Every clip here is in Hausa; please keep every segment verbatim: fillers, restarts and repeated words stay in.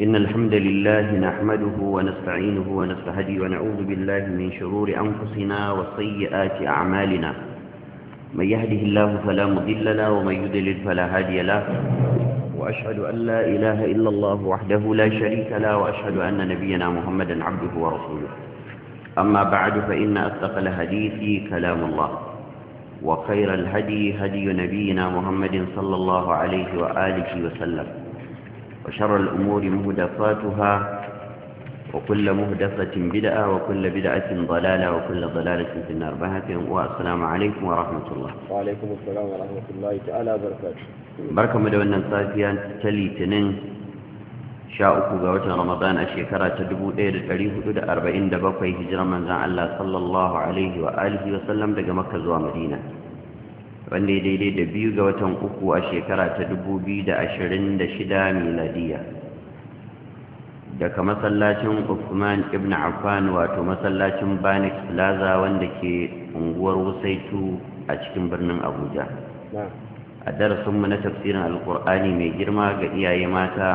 إن الحمد لله نحمده ونستعينه ونستهدي ونعوذ بالله من شرور أنفسنا وسيئات أعمالنا من يهده الله فلا مضل له ومن يضلل فلا هادي له وأشهد أن لا إله إلا الله وحده لا شريك له وأشهد أن نبينا محمدا عبده ورسوله أما بعد فإن أصدق الحديث كلام الله وخير الهدي هدي نبينا محمد صلى الله عليه وآله وسلم وشر الأمور مهدفاتها وكل مهدفة بدعة وكل بدعة ضلالة وكل ضلالة في النار. والسلام عليكم ورحمة الله. وعليكم السلام ورحمة الله تعالى وبركاته. بركة مدونة صافية تلي تنين شاءكم قوة رمضان الشيكرة تدبو إير الكريه دا أربعين دبقى هجرة من زعل الله صلى الله عليه وآله وسلم دا مكة زوا مدينة wanda ya daidai da biyu ga watan uku a shekara ta dubu biyu da ashirin da shida miladiya daga masallacin Uthman ibn Affan wato masallacin Banex Plaza wanda ke unguwar Wusaitu a cikin birnin Abuja. A darasinmu na tafsirin Alkur'ani mai girma ga iyaye mata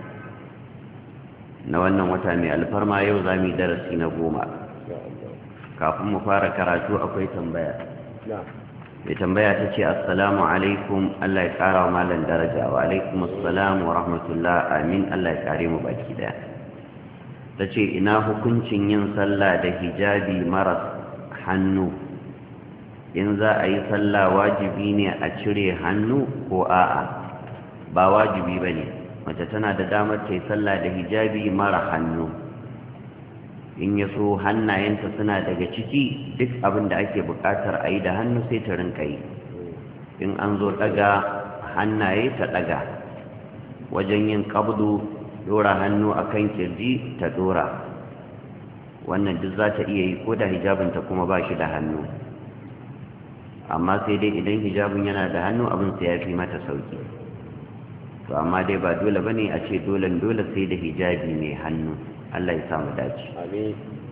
na wannan wata mai alfarma yau za mu yi darasi na goma. Kafin mu fara karatu akwai tambaya. mai tambaya ta ce assalamu alaikum Allah ya kara wa malan daraja wa alaikum assalamu wa rahmatullah amin Allah ya kare mu baki daya ta ce ina hukuncin yin sallah da hijabi maras hannu in za a yi sallah wajibi ne a cire hannu ko a'a ba wajibi ba ne mace tana da damar ta yi sallah da hijabi mara hannu in ya so hannayenta suna daga ciki duk abin da ake buƙatar a yi da hannu sai ta rinka yi in an zo ɗaga hannaye ta ɗaga wajen yin ƙabdu ɗora hannu a kan kirji ta ɗora wannan duk za ta iya yi ko da hijabinta kuma ba shi da hannu amma sai dai idan hijabin yana da hannu abin sai ya fi mata sauki to amma dai ba dole ba ne a ce dole dole sai da hijabi mai hannu Allah ya samu dace. Amin.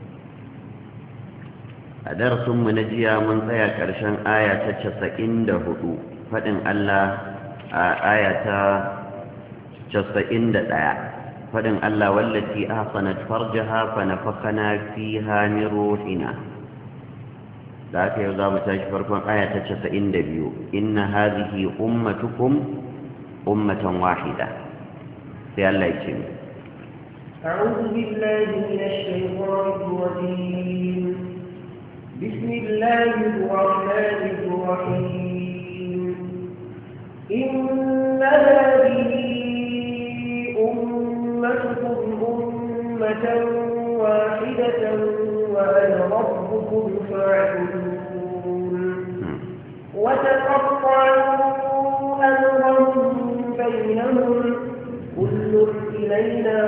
A darasinmu na jiya mun tsaya ƙarshen aya ta casa'in da hudu faɗin Allah a aya ta casa'in da ɗaya faɗin Allah wallati ahsanat farjaha fa nafakhana fiha min ruhina. Da aka yau za mu tashi farkon aya ta casa'in da biyu inna hadhihi ummatukum ummatan wahida sai Allah ya ce أعوذ بالله من الشيطان الرجيم بسم الله الرحمن الرحيم إن هذه أمتكم أمة واحدة وأنا ربكم فاعبدون وتقطعوا أمرهم بينهم كل إلينا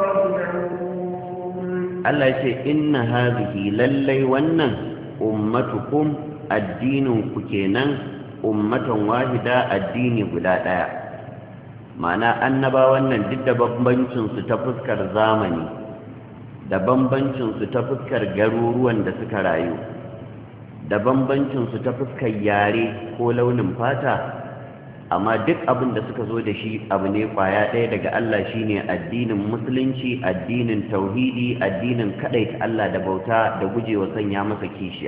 Allah ce inna hadhihi lallai wannan ummatukum addinin ku kenan ummatan wahida addini guda daya ma'ana annabawan nan duk da bambancin su ta fuskar zamani da bambancin su ta fuskar garuruwan da suka rayu da bambancin su ta fuskar yare ko launin fata amma duk abin da suka zo da shi abu ne kwaya ɗaya daga Allah shine addinin musulunci addinin tauhidi addinin kadaita Allah da bauta da gujewa sanya masa kishiya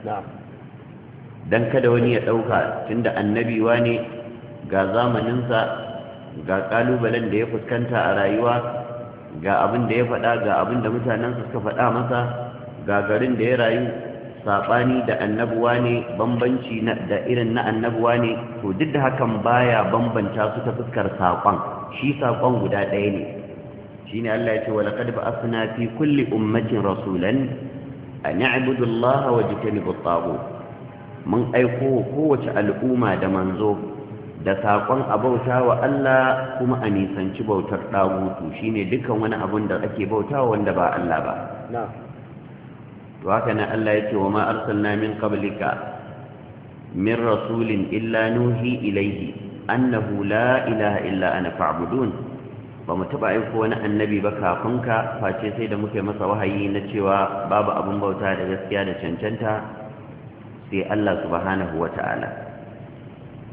dan kada wani ya dauka tunda annabi wane ga zamaninsa ga kalubalen da ya fuskanta a rayuwa ga abin da ya faɗa ga abin da mutanensa suka faɗa masa ga garin da ya rayu saɓani da annabuwa ne bambanci da irin na annabuwa ne to duk da hakan baya bambanta su ta fuskar saƙon shi saƙon guda ɗaya ne shi ne Allah ya ce wala qad ba'athna fi kulli ummatin rasulan an ya'budu Allah wa yajtanibu at-taghut mun aiko kowace al'umma da manzo da saƙon abauta wa Allah kuma a nisanci bautar ɗagutu shine dukkan wani abun da ake bautawa wanda ba Allah ba na'am to haka nan Allah yake wa ma arsalna min qablika min rasulin illa nuhi ilayhi annahu la ilaha illa ana fa'budun ba mu taba aiko wani annabi ba kafin ka face sai da muke masa wahayi na cewa babu abun bauta da gaskiya da cancanta sai Allah subhanahu wata'ala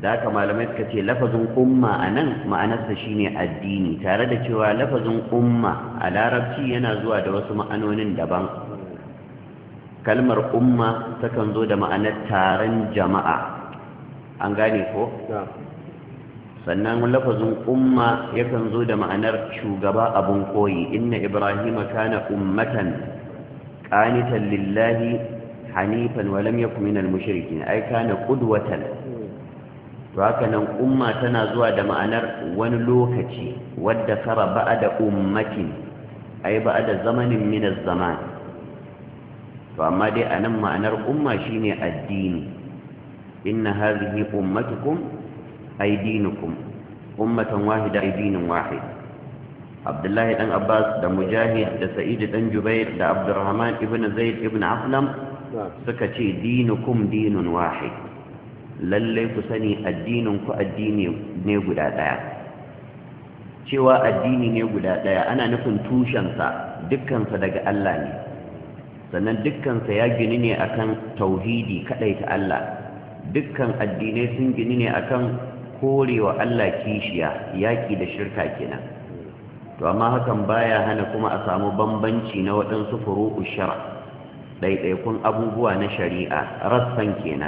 da haka malamai suka ce lafazin umma a nan ma'anarsa shine addini, tare da cewa lafazin umma a larabci yana zuwa da wasu ma'anonin daban. kalmar umma takan zo da ma'anar taron jama'a, an gane ko? sannan lafazin umma yakan zo da ma'anar shugaba abun koyi. Inna ibrahima kana ummatan qanitan lillahi hanifan wa lam yakun minal mushrikin, ay kana qudwatan. to haka nan umma tana zuwa da ma'anar wani lokaci wadda kara ba'da ummatin, ay ba'da zamanin min az-zaman. to amma dai anan ma'anar umma shine addini. inna hadhihi ummatukum ay dinukum ummatan wahida ay dinun wahid. Abdullahi dan Abbas da Mujahid da Sa'id dan Jubair da Abdurrahman ibn Zaid ibn Aslam suka ce dinukum dinun wahid, lalle ku sani addinin ku addini ne guda daya. cewa addini ne guda daya ana nufin tushensa dukkansa daga Allah ne, sannan dukkansa ya gini ne akan tauhidi kadaita Allah. dukkan addinai sun gini ne akan korewa Allah kishiya, yaki da shirka kenan. to amma hakan baya hana kuma a samu bambanci na waɗansu furu'u shara, ɗaiɗaikun abubuwa na shari'a, rassan kenan.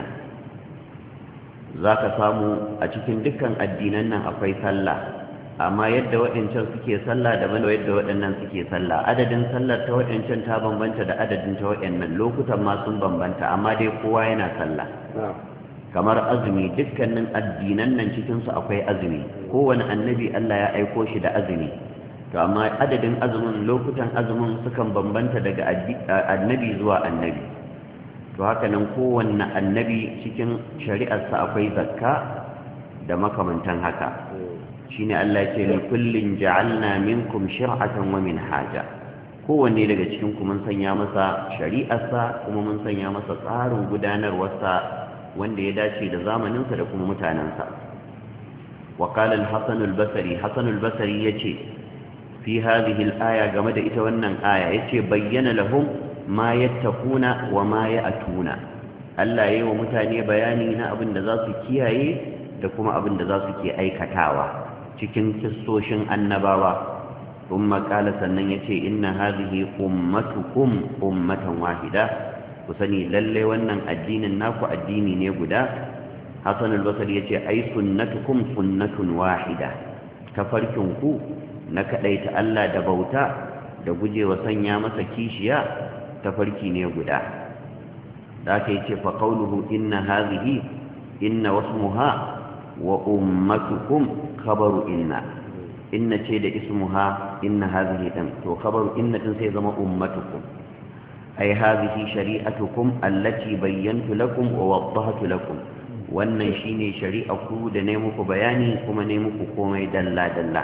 za ka samu a cikin dukkan addinan nan akwai sallah, amma yadda waɗancan suke sallah daban da yadda waɗannan suke sallah. adadin sallar ta waɗancan ta bambanta da adadin ta waɗannan, lokutan ma sun bambanta, amma dai kowa yana sallah. kamar azumi, dukkanin addinan nan cikinsu akwai azumi, kowane annabi Allah ya aiko shi da azumi. to amma adadin azumin, lokutan azumin sukan bambanta daga annabi zuwa annabi. to haka nan kowanne annabi cikin shari'arsa akwai zakka da makamantan haka. shine Allah ya ce li kullin ja'alna minkum shir'atan wa minhaja, kowanne daga cikin ku mun sanya masa shari'arsa kuma mun sanya masa tsarin gudanarwarsa wanda ya dace da zamaninsa da kuma mutanensa. wa qala al-hasan al-basri hasan al-basri yace fi hadhihi al-aya game da ita wannan aya yace bayyana lahum ma yattaquna wa ma ya'tuna. Allah yayi wa mutane bayani na abin da za su kiyaye da kuma abin da za su ke aikatawa cikin kissoshin annabawa. thumma qala sannan yace inna hadhihi ummatukum ummatan wahida, ku sani lalle wannan addinin naku addini ne guda. Hassan al-Basri yace ai sunnatukum sunnatun wahida, tafarkin ku na kadaita Allah da bauta da gujewa sanya masa kishiya tafarki ne guda. da aka yace fa qawluhu inna hadhihi inna wasmuha wa ummatukum khabaru inna. inna ce da ismuha inna hadhihi dan to khabaru inna din sai zama ummatukum. أي هذه شريعتكم التي بينت لكم ووضحت لكم. wannan shine shari'arku da ne muku bayani kuma ne muku komai dalla dalla.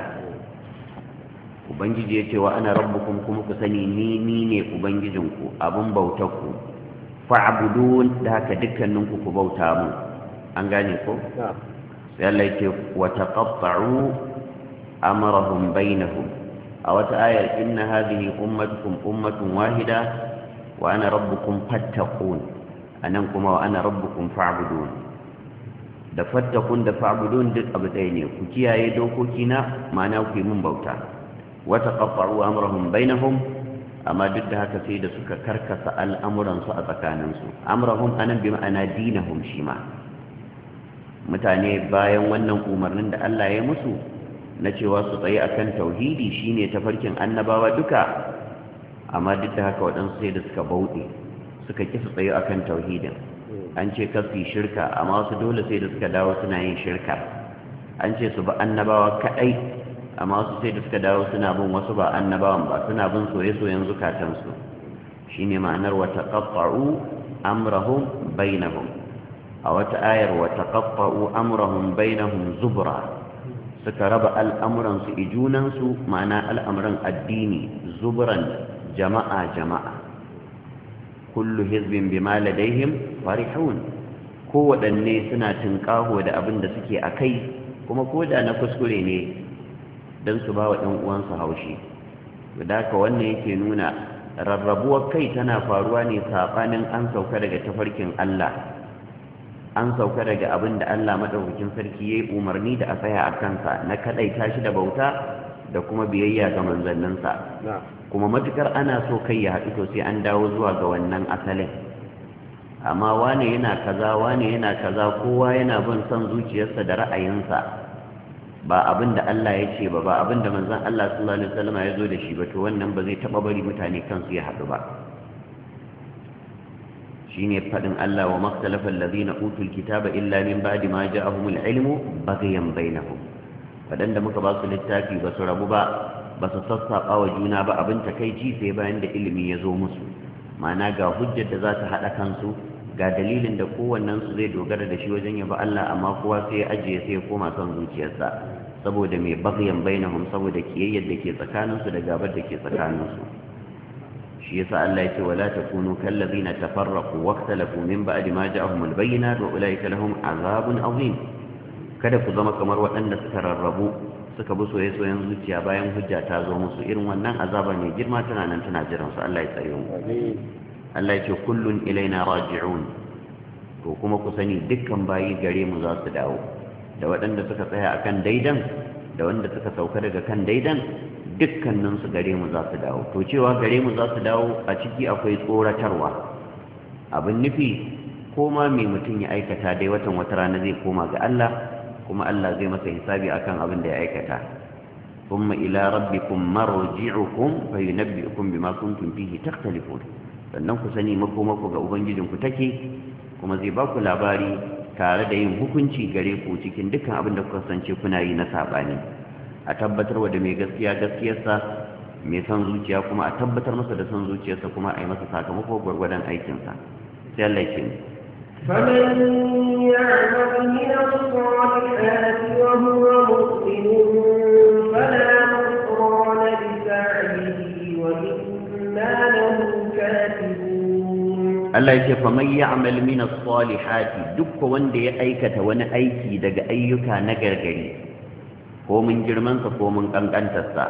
ubangiji yace wa ana rabbukum, kuma ku sani ni ni ne ubangijinku, abun bautarku. fa'budun, da haka dukkaninku ku bauta mu. an gane ko? sai Allah yace wa taqatta'u amrahum bainahum. a wata ayar inna hadhihi ummatukum ummatun wahida wa ana rabbukum fattaqun. anan kuma wa ana rabbukum fa'budun. da fattaqun da fa'budun duk abu ɗaya ne, ku kiyaye dokokina, ma'ana ku yi mun bauta. wa taqatta'u amrahum bainahum, amma duk da haka sai da suka karkasa al'amuran su a tsakanin su. amrahum anan bi ma'ana dinahum, shi ma mutane bayan wannan umarnin da Allah ya musu na cewa su tsaye akan tauhidi shine tafarkin annabawa duka, amma duk da haka waɗansu sai da suka bauɗe, suka ƙi su tsaye akan tauhidin. an ce kasu shirka, amma wasu dole sai da suka dawo suna yin shirka. an ce su ba annabawa kaɗai, amma wasu sai da suka dawo suna bin wasu ba annabawan ba, suna bin soye-soyen zukatansu. shine ma'anar wa taqatta'u amrahum bainahum. a wata ayar wa taqatta'u amrahum bainahum zubra, suka raba al'amuransu ijunansu, ma'ana al'amuran addini zubran, jama'a jama'a. kullu hizbin bima ladaihim farihun, ko waɗanne suna tinkaho da abin da suke akai, kuma ko da na kuskure ne dan su ba wa ɗan uwansu haushi. da haka wannan yake nuna rarrabuwar kai tana faruwa ne sabanin an sauka daga tafarkin Allah. an sauka daga abin da Allah madaukakin sarki yayi umarni da a tsaya a kansa na kadaita shi da bauta da kuma biyayya ga manzanninsa kuma matukar ana so kai ya haɗu to sai an dawo zuwa ga wannan asalin amma wane yana kaza wane yana kaza kowa yana bin son zuciyarsa da ra'ayinsa ba abin da Allah ya ce ba ba abin da manzon Allah sallallahu alaihi wasallam ya zo da shi ba to wannan ba zai taba bari mutane kansu ya haɗu ba shine fadin Allah wa makhtalafa alladhina utul kitaba illa min ba'di ma ja'ahumul ilmu baghyan bainahum wadanda muka ba su littafi ba su rabu ba ba su sassaba wa juna ba abin takeici sai bayan da ilimi ya zo musu ma'ana ga hujjar da za ta hada kansu ga dalilin da kowannen su zai dogara da shi wajen yaba Allah amma kowa sai ya ajiye sai ya koma son zuciyarsa saboda mai baghyan bainahum saboda kiyayyar da ke tsakaninsu da gabar da ke tsakaninsu shi yasa Allah yake wala takunu kallazina tafarraqu waqtalafu min ba'di ma ja'ahumul bayyinat wa ulaika lahum azabun azim kada ku zama kamar waɗanda suka rarrabu suka bi soyayyen zuciya bayan hujja ta zo musu irin wannan azaba mai girma tana nan tana jiran su Allah ya tsare mu Allah yake kullun ilaina raji'un to kuma ku sani dukkan bayi gare mu za su dawo da waɗanda suka tsaya akan daidan da wanda suka sauka daga kan daidan dukkaninsu gare mu za su dawo to cewa gare mu za su dawo a ciki akwai tsoratarwa abin nufi ko ma mai mutum ya aikata dai watan wata rana zai koma ga Allah kuma Allah zai masa hisabi akan abin da ya aikata thumma ila rabbikum marji'ukum fayunabbi'ukum bima kuntum fihi takhtalifun sannan ku sani makomako ga ubangijinku take kuma zai ba ku labari tare da yin hukunci gare ku cikin dukkan abin da kuka sance kuna yi na sabani a tabbatarwa da mai gaskiya gaskiyarsa mai son zuciya kuma a tabbatar masa da son zuciyarsa kuma a yi masa sakamako gwargwadon aikinsa sai Allah ya ce فمن يعمل من الصالحات وهو مؤمن فلا كفران لسعيه وإنا له كاتبون Allah ya ce faman ya'mal min as-salihati duk wanda ya aikata wani aiki daga ayyuka na gargari ko mun girmansa ko mun kankantarsa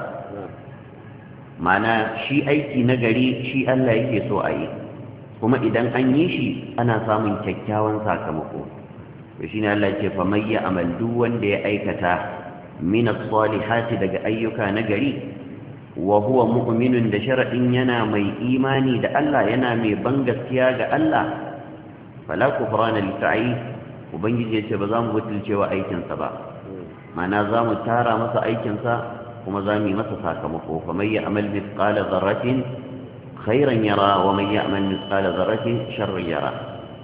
mana shi aiki na gari shi Allah yake so a yi kuma idan an yi shi ana samun kyakkyawan sakamako to shine Allah yake fa may ya'mal duk wanda ya aikata min as-salihati daga ayyuka na gari wa huwa mu'minun da sharadin yana mai imani da Allah yana mai ban gaskiya ga Allah fala kufrana li sa'i ubangiji yace ba za mu butulcewa aikinsa ba mana za mu tara masa aikinsa kuma za mu yi masa sakamako fa mai ya'mal mithqala dharratin khairan yara wa man ya'mal mithqala dharratin sharran yara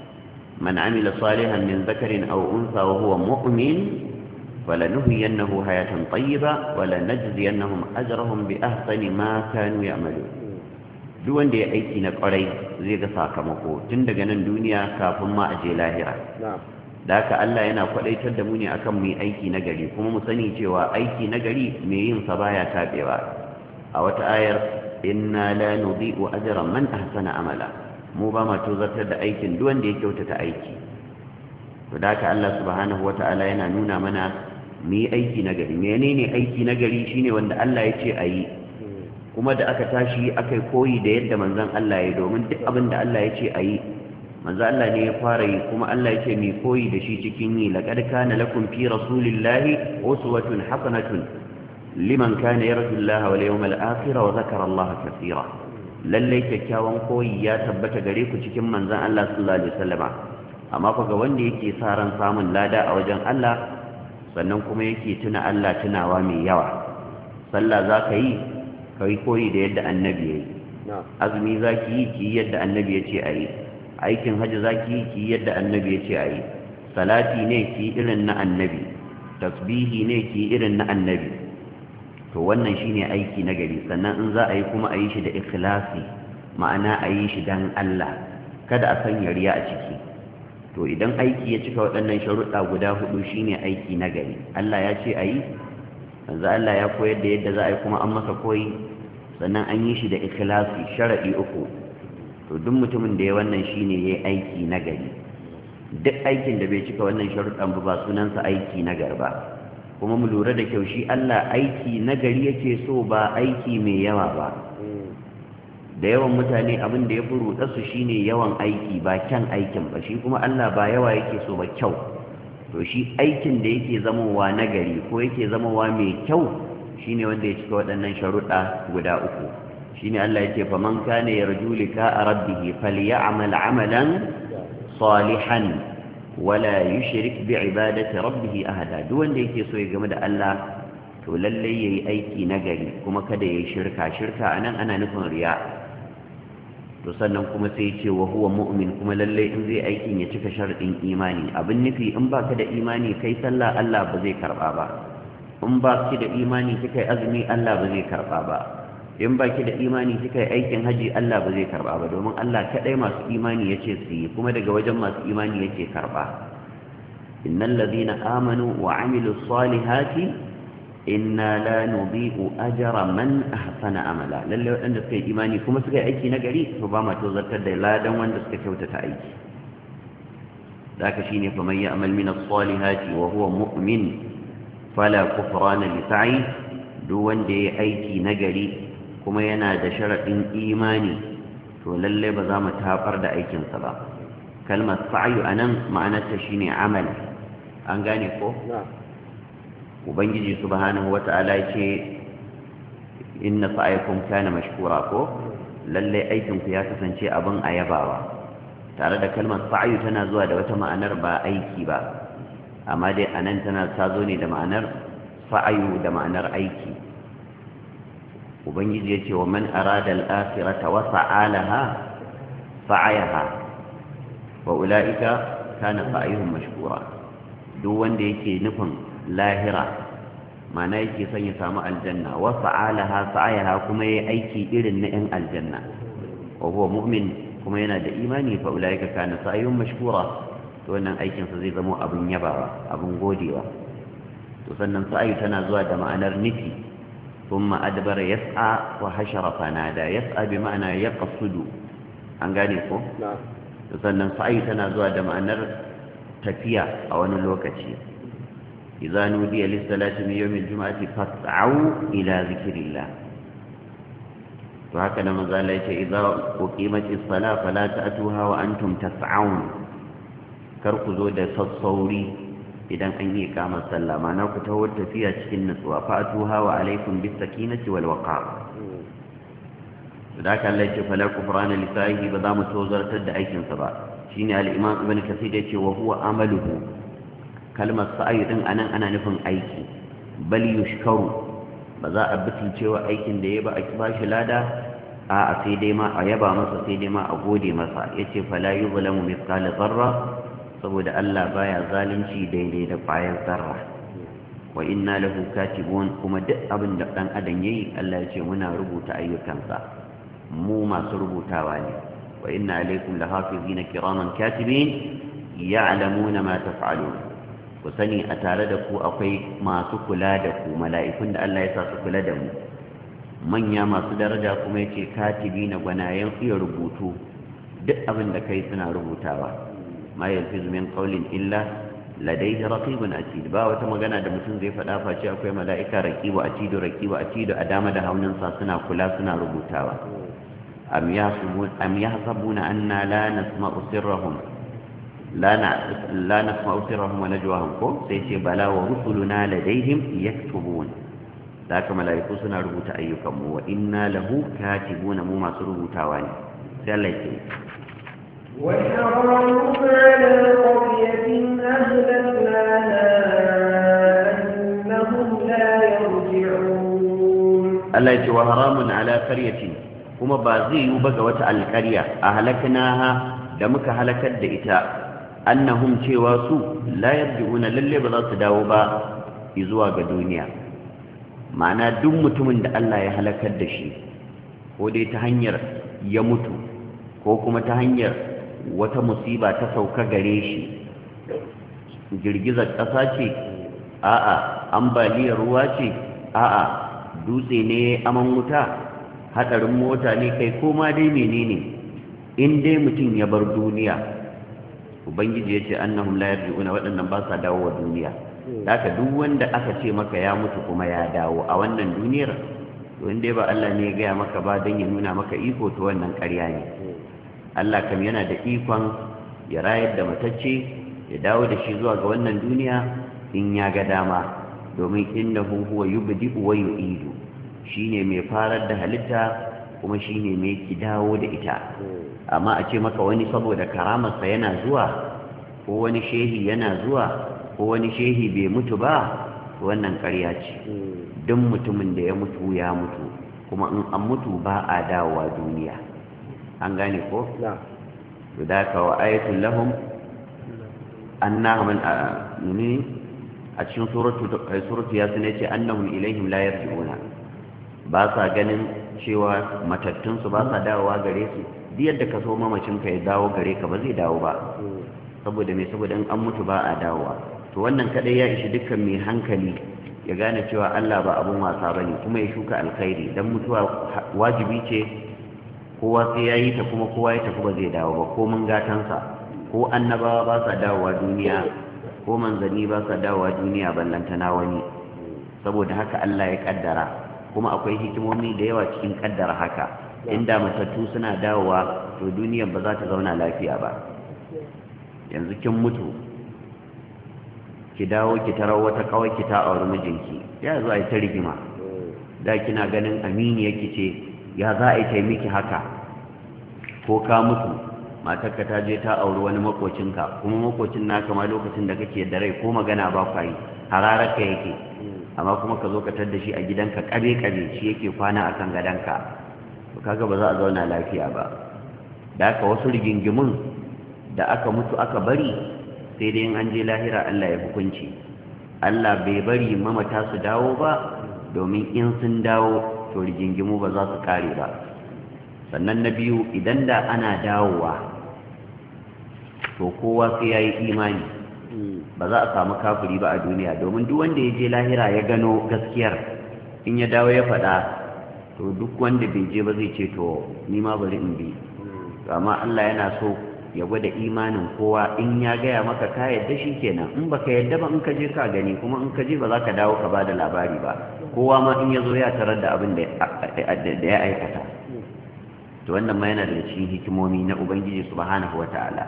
man 'amila salihan min dhakarin aw untha wa huwa mu'min falanuhyiyannahu hayatan tayyiba wa lanajziyannahum ajrahum bi ahsani ma kanu ya'malun duk wanda ya aiki na kwarai zai ga sakamako tun daga nan duniya kafin ma a je lahira da haka Allah yana kwadaitar da mu ne akan mu yi aiki na gari kuma mu sani cewa aiki na gari mai yin sa baya tabewa a wata ayar inna la nudhi'u ajra man ahsana amala mu ba ma tozartar da aikin duk wanda ya kyautata aiki to da haka Allah subhanahu wataala yana nuna mana mu yi aiki na gari menene aiki na gari shine wanda Allah ya ce ayi kuma da aka tashi akai koyi da yadda manzon Allah ya domin duk abin da Allah ya ce ayi manzo Allah ne ya fara yi kuma Allah ya ce mai koyi da shi cikin yi laqad kana lakum fi rasulillahi uswatun hasanatun liman kana yarju Allah wal yawmal akhir wa dhakara Allah kaseera lalle kyakkyawan koyi ya tabbata gare ku cikin manzon Allah sallallahu alaihi wasallama amma fa ga wanda yake sa ran samun lada a wajen Allah sannan kuma yake tuna Allah tunawa mai yawa sallah zaka yi kai koyi da yadda annabi yayi azumi zaki yi ki yadda annabi ya ce ayi aikin hajji zaki ki yadda annabi ya ce a yi salati ne ki irin na annabi tasbihi ne ki irin na annabi to wannan shine aiki na gari sannan in za a yi kuma a yi shi da ikhlasi ma'ana a yi shi dan Allah kada a sanya riya a ciki to idan aiki ya cika waɗannan sharuɗa guda hudu shine aiki na gari Allah ya ce a yi manzo Allah ya koyar da yadda za a yi kuma an masa koyi sannan an yi shi da ikhlasi sharadi uku to duk mutumin da ya wannan shine yayi aiki na gari duk aikin da bai cika wannan sharuɗan ba sunansa aiki na garba kuma mu lura da kyau shi Allah aiki na gari yake so ba aiki mai yawa ba da yawan mutane abin da ya fi ruɗa su shine yawan aiki ba kyan aikin ba, shi kuma Allah ba yawa yake so ba kyau. To shi aikin da yake zamowa nagari ko yake zamowa mai kyau shine wanda ya cika waɗannan sharuɗa guda uku. Shine Allah yake fa man kana yarju liqa'a rabbih falyamal 'amalan salihan wala yushrik bi'ibadati rabbih ahada. Duk wanda yake so ya game da Allah to lalle yayi aiki nagari kuma kada yayi shirka. Shirka anan ana nufin riya. To sannan kuma sai ce wa huwa mu'min, kuma lalle in zai aikin ya cika sharadin imani. Abin nufi in baka da imani kai sallah Allah ba zai karba ba, in baki da imani kika azumi Allah ba zai karba ba, in baki da imani kika aikin haji Allah ba zai karba ba, domin Allah kadai masu imani yace su yi, kuma daga wajen masu imani yake karba. innal ladhina amanu wa amilus salihati inna la nudhi'u ajra man ahsana amala. lalle wadanda suka yi imani kuma suka yi aiki na gari to ba ma to zartar da ladan wanda suka kyautata aiki. zaka shine fa man ya'mal min as-salihati wa huwa mu'min fala kufrana li sa'i. duk wanda yayi aiki na gari kuma yana da sharadin imani to lalle ba za mu tafar da aikin sa ba. kalmar sa'i anan ma'anarta shine amal. an gane ko ubangiji subhanahu wata'ala ce inna sa'aykum kana mashkura ko lalle aikin ku ya kasance abin ayabawa. tare da kalmar sa'yu tana zuwa da wata ma'anar ba aiki ba, amma dai anan tana tazo ne da ma'anar sa'yu da ma'anar aiki. ubangiji yace wa man arada al-akhirata wa sa'alaha sa'ayaha wa ulaika kana sa'yuhum mashkura. duk wanda yake nufin lahira mana yake son ya samu aljanna wa fa'alaha sa'ayaha kuma yayi aiki irin na 'yan aljanna wa huwa mu'min kuma yana da imani fa ulaika kana sa'yun mashkura. to wannan aikin sa zai zama abun yabawa, abun godewa. to sannan sa'ayu tana zuwa da ma'anar nufi. thumma adbara yas'a wa hashara fanada. yas'a bi ma'ana yaqsudu. an gane ko to sannan sa'ayu tana zuwa da ma'anar tafiya a wani lokaci. إذا نودي للصلاة من يوم الجمعة فاسعوا إلى ذكر الله. وهكذا ما قال إذا أقيمت الصلاة فلا تأتوها وأنتم تسعون. كركزوا ده صوري إذا أني قام الصلاة ما نقطعوا فيها سكنة وفأتوها وعليكم بالسكينة والوقار. ذاك الله فلا كفران لسائه بضام توزر تدعيك صبا. شيني الإمام ابن كثير وهو عمله. kalmar sa'ayi din anan ana nufin aiki. bal yushkaru, ba za a butulcewa aikin da ya ba a bashi lada, a sai dai ma a yaba masa, sai dai ma a gode masa. yace fala yuzlamu mithqala dharra, saboda Allah baya zalunci daidai da ƙwayar zarra. wa inna lahu katibun, kuma duk abin da dan adam yayi Allah yace muna rubuta ayyukansa, mu masu rubutawa ne. wa inna alaykum lahafizina kiraman katibin ya'lamuna ma taf'alun. ku sani a tare da ku akwai masu kula da ku, mala'ikun da Allah ya sa su kula da mu, manya masu daraja kuma yace katibi na gwanayen iya rubutu, duk abin da kai suna rubutawa. ma yalfizu min qawlin illa ladayhi raqibun atid. ba wata magana da mutum zai faɗa face akwai mala'ika raqibu atidu raqibu atidu a dama da haunin sa suna kula suna rubutawa. am yahsabun am yahsabuna anna la nasma'u sirrahum la nasma'u sirrahum wa najwahum ko sai ce bala wa rusuluna ladayhim yaktubun. da haka mala'iku suna rubuta ayyukanmu, wa inna lahu katibuna, mu masu rubutawa ne. sai Allah ya ce وحرموا على قرية أهلكناها أنهم لا يرجعون. الله يقول وحرام على قرية kuma ba zai yi ba ga wata alƙarya a halaknaha da muka halakar da ita annahum cewa su la yarji'una lalle ba za su dawo ba zuwa ga duniya. ma'ana duk mutumin da Allah ya halakar da shi ko dai ta hanyar ya mutu ko kuma ta hanyar wata musiba ta sauka gare shi, girgizar ƙasa ce, a'a ambaliyar ruwa ce, a'a dutse ne aman wuta, hadarin mota ne, kai koma dai menene, in dai mutum ya bar duniya ubangiji ya ce annahum la yarji'una, waɗannan ba sa dawo wa duniya. haka duk wanda aka ce maka ya mutu kuma ya dawo a wannan duniyar to inda ba Allah ne ya gaya maka ba don ya nuna maka iko to wannan ƙarya ne. Allah kam yana da ikon ya rayar da matacce ya dawo da shi zuwa ga wannan duniya in ya ga dama, domin innahu huwa yubdi'u wa yu'idu, shine mai farar da halitta kuma shine mai ki dawo da ita. Amma a ce maka wani saboda karamarsa yana zuwa ko wani shehi yana zuwa ko wani shehi bai mutu ba, wannan ƙarya ce. Duk mutumin da ya mutu ya mutu, kuma in an mutu ba a dawowa duniya. An gane ko? to da ka wa ayatul lahum annahum al-mu'minin a cikin suratu suratu yasin yace annahum ilaihim la yarji'una, ba sa ganin cewa matattun su ba sa dawowa gare su. duk yadda ka so mamacin ka ya dawo gare ka ba zai dawo ba, saboda me saboda in an mutu ba a dawowa. to wannan kadai ya ishi dukkan mai hankali ya gane cewa Allah ba abun wasa bane, kuma ya shuka alkhairi, dan mutuwa wajibi ce, kowa sai yayi ta, kuma kowa ya tafi ba zai dawo ba, ko mun gatansa. ko annabawa ba sa dawowa duniya, ko manzanni ba sa dawowa duniya ballantana wani, saboda haka Allah ya kaddara. kuma akwai hikimomi da yawa cikin kaddara haka. inda matattu suna dawowa to duniyar ba za ta zauna lafiya ba. yanzu kin mutu ki dawo ki tarar wata kawai ki ta auri mijinki, ya zo a yi ta rigima. da kina ganin amini yake ce ya za a yi ta miki haka. ko ka mutu matarka ta je ta auri wani makocinka, kuma makocin naka ma lokacin da kake da rai ko magana ba kwa yi, hararaka yake, amma kuma ka zo ka tar da shi a gidanka kabe-kabe, shi yake kwana a kan gadonka. to kaga ba za a zauna lafiya ba. da aka wasu rigingimun da aka mutu aka bari sai dai in an je lahira Allah ya hukunci. Allah bai bari mamata su dawo ba, domin in sun dawo to rigingimu ba za su kare ba. sannan na biyu, idan da ana dawowa to kowa sai ya yi imani, ba za a samu kafiri ba a duniya, domin duk wanda ya je lahira ya gano gaskiyar in ya dawo ya faɗa, to duk wanda bai je ba zai ce to ni ma bari in bi. amma Allah yana so ya gwada imanin kowa, in ya gaya maka ka yadda shi kenan, in baka yadda ba in ka je ka gani, kuma in ka je ba za ka dawo ka ba da labari ba. kowa ma in ya zo ya tarar da abin da ya aikata. to wannan ma yana da cikin hikimomi na Ubangiji subhanahu wata'ala.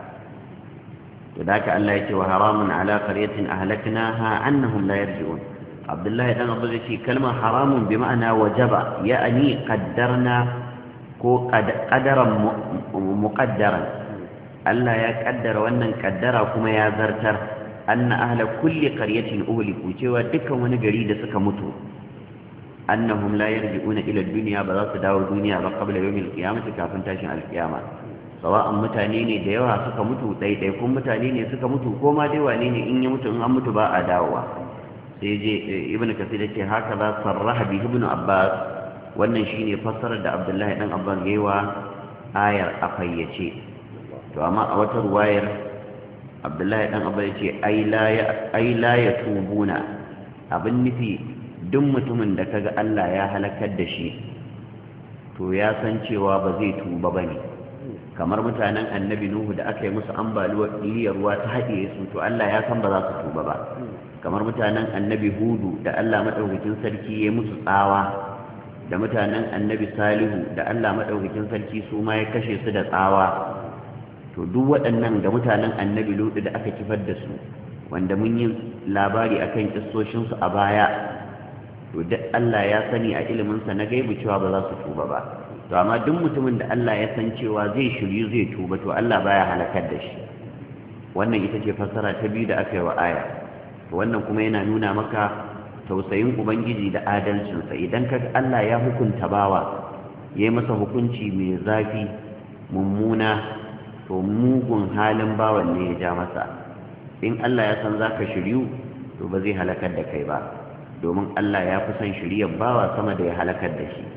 to da haka Allah ya ce wa haramun ala qaryatin ahlaknaha annahum la yarji'un. Abdullahi dan Abu zai ce kalmar haramun bi ma'ana wajaba, ya'ani qaddarna ko qadaran muqaddaran. Allah ya kaddara wannan kaddara kuma ya zartar, anna ahla kulli qaryatin uhliku, cewa dukkan wani gari da suka mutu, annahum la yarji'una ila dunya, ba za su dawo duniya ba qabla yawmil qiyamati, kafin tashin alqiyama. sawa'an mutane ne da yawa suka mutu, daidai kun mutane ne suka mutu, ko ma dai wane ne in ya mutu in an mutu ba a dawowa. sai je ibnu kasir yace haka za sarraha bi ibnu abbas, wannan shine fassarar da Abdullahi dan Abbas yayi wa ayar a fayyace. to amma a wata ruwayar Abdullahi dan Abbas yace ai la ya ai la yatubuna, abin nufi duk mutumin da kaga Allah ya halakar da shi to ya san cewa ba zai tuba bane. kamar mutanen annabi Nuhu da aka yi musu ambaliyar ruwa ta haɗiye su, to Allah ya san ba za su tuba ba. kamar mutanen annabi Hudu da Allah madaukakin sarki ya musu tsawa, da mutanen annabi Salihu da Allah madaukakin sarki su ma ya kashe su da tsawa. to duk waɗannan da mutanen annabi Lutu da aka kifar da su, wanda mun yi labari akan kissoshin su a baya, to duk Allah ya sani a ilimin sa na gaibu cewa ba za su tuba ba. to amma duk mutumin da Allah ya san cewa zai shiryu zai tuba, to Allah baya halakar da shi. wannan ita ce fassara ta biyu da aka yi wa aya. to wannan kuma yana nuna maka tausayin Ubangiji da adalcinsa. idan kaga Allah ya hukunta bawa, ya yi masa hukunci mai zafi mummuna, to mugun halin bawan ne ya ja masa. in Allah ya san zaka shiryu, to ba zai halakar da kai ba, domin Allah ya fi son shiryar bawa sama da ya halakar da shi.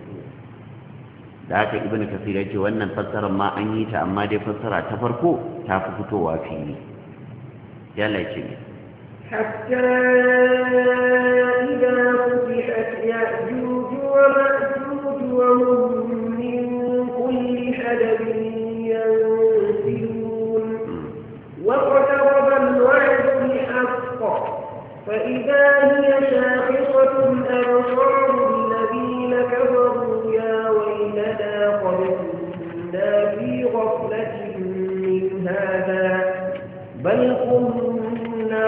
da haka ibnu kasir ya ce wannan fassarar ma an yi ta, amma dai fassara ta farko ta fi fitowa fili. yalla ce حتى إذا فتحت يأجوج ومأجوج وهم من كل حدب ينسلون واقترب الوعد الحق فإذا هي شاخصة أبصار الذين كفروا بل كنا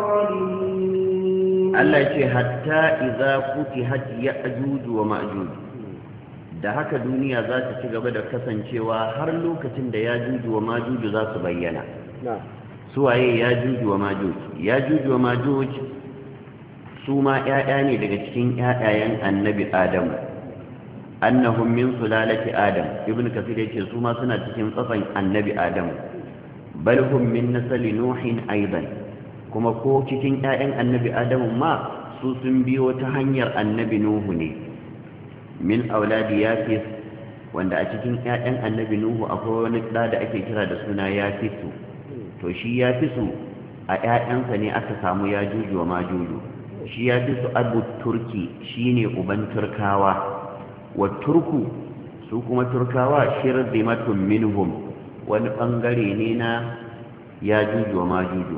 ظالمين. الله يقول حتى إذا فتحت يأجوج ومأجوج da haka duniya za ta ci gaba da kasancewa har lokacin da yajuju wa majuju za su bayyana. Suwaye yajuju wa majuju? Yajuju wa majuju su ma ƴaƴa ne daga cikin ƴaƴayen annabi Adam. Annahum min sulalati Adam. Ibn Kathir yace su ma suna cikin tsafan annabi Adam. Bal hum min nasli Nuhin aidan. Kuma ko cikin ƴaƴan annabi Adam ma su sun biyo ta hanyar annabi Nuhu ne. Min auladi Yafis, wanda a cikin ƴaƴan annabi Nuhu akwai wani ɗa da ake kira da suna Yafisu. To shi Yafisu a ƴaƴansa ne aka samu Yajuju wa Majuju. Shi Yafisu Abu Turki shine uban Turkawa. Wa Turku su kuma Turkawa shirzimatun minhum, wani bangare ne na Yajuju wa Majuju.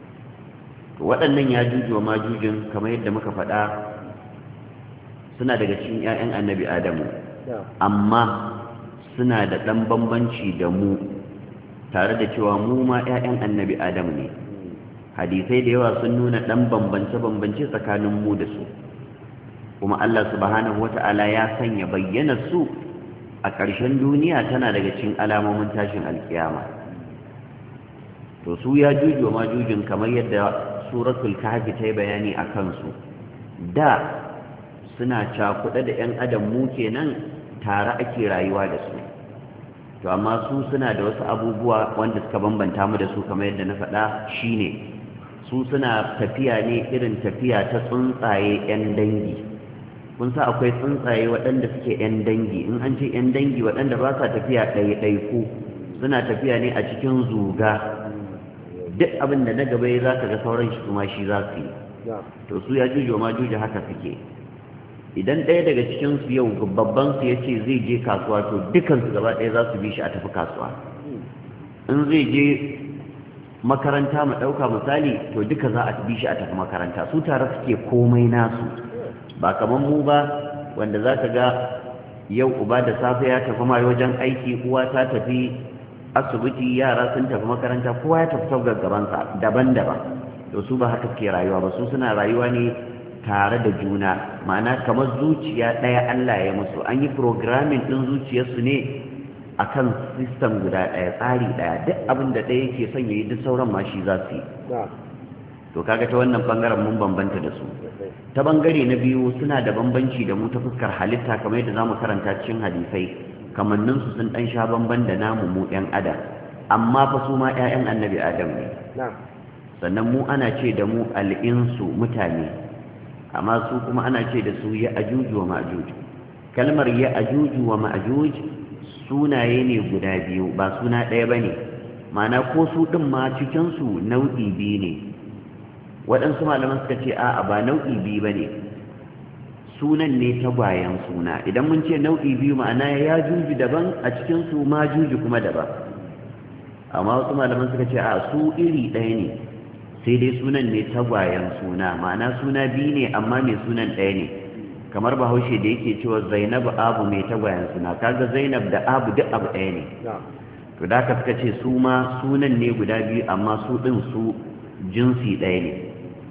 To waɗannan Yajuju wa Majujin kamar yadda muka faɗa suna daga cikin ƴaƴan annabi Adamu, amma suna da ɗan bambanci da mu, tare da cewa mu ma ƴaƴan annabi Adamu ne. Hadisai da yawa sun nuna ɗan bambance-bambance tsakanin mu da su, kuma Allah subhanahu wata'ala ya sanya bayyana su a ƙarshen duniya tana daga cikin alamomin tashin alkiyama. To su ya juju ma jujin kamar yadda suratul kahfi ta yi bayani a kansu, da suna cakuɗe da 'yan adam mu kenan tare ake rayuwa da su. To amma su suna da wasu abubuwa wanda suka bambanta mu da su, kamar yadda na faɗa shine su suna tafiya ne irin tafiya ta tsuntsaye 'yan dangi. Kun sa akwai tsuntsaye waɗanda suke 'yan dangi, in an ce 'yan dangi waɗanda ba sa tafiya ɗaiɗaiku, suna tafiya ne a cikin zuga. Duk abin da na gaba ya za ka ga sauran shi kuma shi za su yi. To su ya jujo ma jujo haka suke. Idan ɗaya daga cikinsu yau babban su ya ce zai je kasuwa, to dukansu gaba ɗaya za su bi shi a tafi kasuwa. In zai je makaranta mu ɗauka misali, to duka za a bi shi a tafi makaranta. Su tare suke komai nasu, ba kamar mu ba wanda za ka ga yau uba da safe ya tafi ma wajen aiki, uwa ta tafi asibiti, yara sun tafi makaranta, kowa ya tafi sabgar gabansa daban-daban. To su ba haka suke rayuwa ba, su suna rayuwa ne tare da juna, ma'ana kamar zuciya ɗaya Allah ya musu, an yi programming ɗin zuciyarsu ne a kan sistem guda ɗaya, tsari ɗaya, duk abin da ɗaya yake son ya yi duk sauran ma shi za su yi. To kaga ta wannan ɓangaren mun bambanta da su. Ta ɓangare na biyu suna da bambanci da mu ta fuskar halitta, kamar yadda za mu karanta cikin hadisai, kamanninsu sun ɗan sha bamban da namu mu ‘yan adam, amma fa su ma ‘ya'yan annabi adam ne. Sannan mu ana ce da mu al'insu mutane, amma su kuma ana ce da su ya ajuju wa ma'ajuj. Kalmar ya ajuju wa ma'ajuj sunaye ne guda biyu, ba suna ɗaya ba ne, ma'ana ko su ɗin ma cikinsu nau'i biyu ne. Waɗansu malaman suka ce a'a ba nau'i biyu ba ne, sunan ne tagwayen suna. Idan mun ce nau'i biyu ma'ana ya juju daban, a cikinsu ma juju kuma daban. Amma wasu malaman suka ce a su iri ɗaya ne, sai dai sunan ne tagwayen suna, ma'ana suna biyu ne amma mai sunan ɗaya ne. Kamar bahaushe da yake cewa Zainab Abu mai tagwayen suna, kaga Zainab da Abu duk abu ɗaya ne. To da haka suka ce su ma sunan ne guda biyu amma su ɗin su jinsi ɗaya ne.